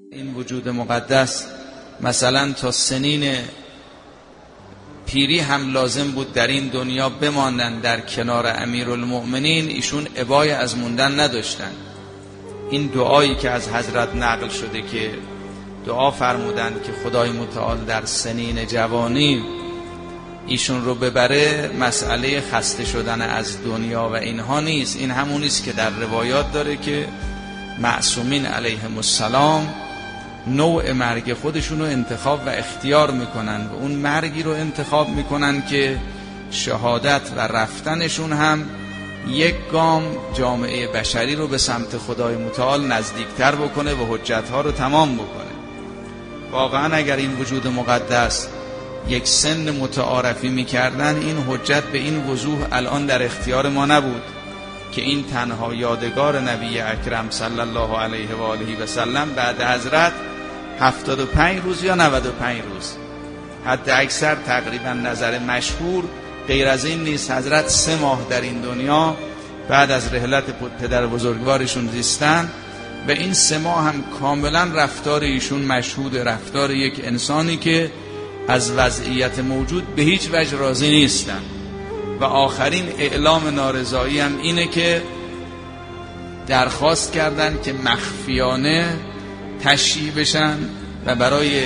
این وجود مقدس مثلا تا سنین پیری هم لازم بود در این دنیا بمانند در کنار امیرالمؤمنین، ایشون ابای از موندن نداشتن. این دعایی که از حضرت نقل شده که دعا فرمودند که خدای متعال در سنین جوانی ایشون رو ببره، مسئله خسته شدن از دنیا و اینها نیست. این همونیست که در روایات داره که معصومین علیهم السلام نوع مرگ خودشون رو انتخاب و اختیار میکنن و اون مرگی رو انتخاب میکنن که شهادت و رفتنشون هم یک گام جامعه بشری رو به سمت خدای متعال نزدیکتر بکنه و حجتها رو تمام بکنه. واقعا اگر این وجود مقدس یک سن متعارفی میکردن، این حجت به این وضوح الان در اختیار ما نبود که این تنها یادگار نبی اکرم صلی الله علیه و آله و سلم بعد حضرت 75 روز یا 95 روز، حد اکثر تقریبا نظر مشهور غیر از این نیست. حضرت 3 ماه در این دنیا بعد از رحلت پدر بزرگوارشون زیستن و این 3 ماه هم کاملا رفتار ایشون مشهود، رفتار یک انسانی که از وضعیت موجود به هیچ وجه راضی نیستن. و آخرین اعلام نارضایی هم اینه که درخواست کردن که مخفیانه تشییع بشن و برای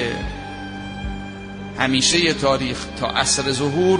همیشه تاریخ تا عصر ظهور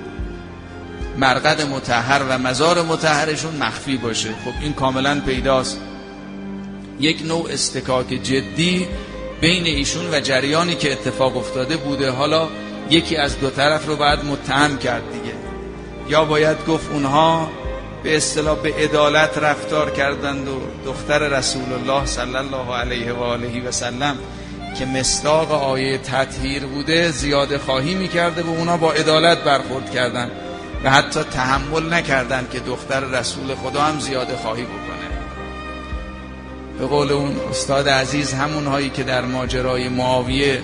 مرقد مطهر و مزار مطهرشون مخفی باشه. خب این کاملا پیداست یک نوع استکاک جدی بین ایشون و جریانی که اتفاق افتاده بوده. حالا یکی از دو طرف رو باید متهم کرد دیگه، یا باید گفت اونها به اصطلاح به عدالت رفتار کردند و دختر رسول الله صلی الله علیه و آله و سلم که مصداق آیه تطهیر بوده زیاده خواهی میکرده و اونا با عدالت برخورد کردن و حتی تحمل نکردن که دختر رسول خدا هم زیاده خواهی بکنه. به قول اون استاد عزیز، همون هایی که در ماجرای معاویه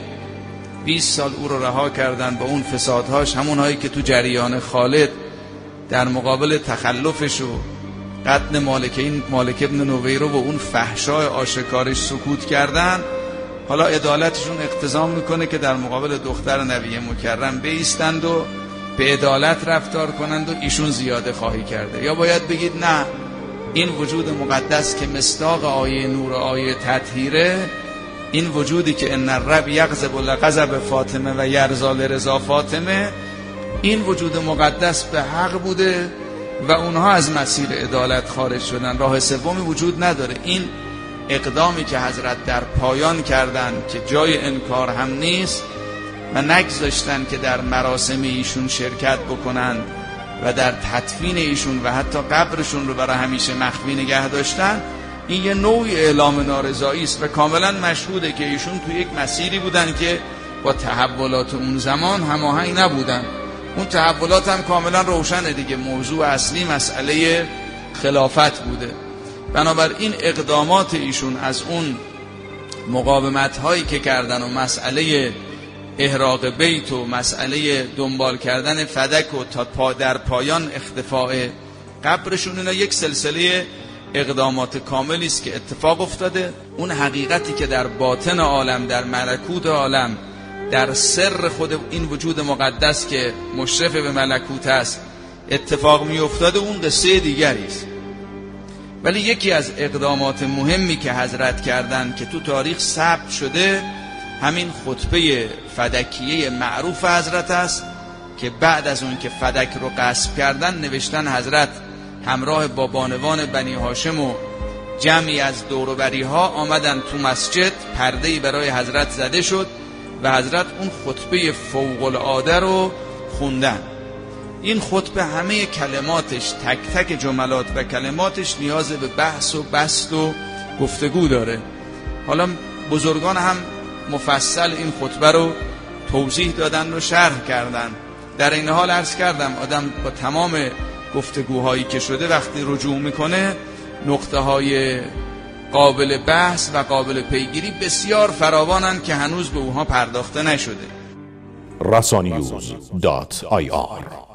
20 سال او رو رها کردن با اون فسادهاش، همون هایی که تو جریان خالد در مقابل تخلفش و قتل مالک ابن نویرو و اون فحشای آشکارش سکوت کردن، حالا عدالتشون اقتضا میکنه که در مقابل دختر نبی مکرم بایستند و به عدالت رفتار کنند و ایشون زیاده خواهی کرده. یا باید بگید نه، این وجود مقدس که مصداق آیه نور آیه تطهیره، این وجودی که ان الرب یغضب لغضب فاطمه و یرضی لرضا فاطمه، این وجود مقدس به حق بوده و اونها از مسیر عدالت خارج شدن، راه سومی وجود نداره. این اقدامی که حضرت در پایان کردن که جای انکار هم نیست و نگذاشتن که در مراسم ایشون شرکت بکنن و در تدفین ایشون و حتی قبرشون رو برای همیشه مخفی نگه داشتن، این یه نوعی اعلام نارضایی است و کاملا مشهوده که ایشون تو یک مسیری بودن که با تحولات اون زمان هماهنگ نبودن. اون تحولات هم کاملا روشنه دیگه، موضوع اصلی مسئله خلافت بوده. بنابراین اقدامات ایشون از اون مقاومت هایی که کردن و مسئله احراق بیت و مسئله دنبال کردن فدک و تا در پایان اختفاء قبرشون، اینا یک سلسله اقدامات کاملی است که اتفاق افتاده. اون حقیقتی که در باطن عالم، در ملکوت عالم، در سر خود این وجود مقدس که مشرف به ملکوت است اتفاق می افتاده، اون قصه دیگری است. ولی یکی از اقدامات مهمی که حضرت کردن که تو تاریخ ثبت شده، همین خطبه فدکیه معروف حضرت است که بعد از اون که فدک رو غصب کردن، نوشتن حضرت همراه با بانوان بنی هاشم و جمعی از دور و بری ها آمدن تو مسجد، پرده‌ای برای حضرت زده شد و حضرت اون خطبه فوق العاده رو خوندن. این خطبه همه کلماتش، تک تک جملات و کلماتش نیاز به بحث و بسط و گفتگو داره. حالا بزرگان هم مفصل این خطبه رو توضیح دادن و شرح کردن. در این حال عرض کردم آدم با تمام گفتگوهایی که شده وقتی رجوع میکنه، نقطه های قابل بحث و قابل پیگیری بسیار فراوانند که هنوز به اونها پرداخته نشده. rasaninews.ir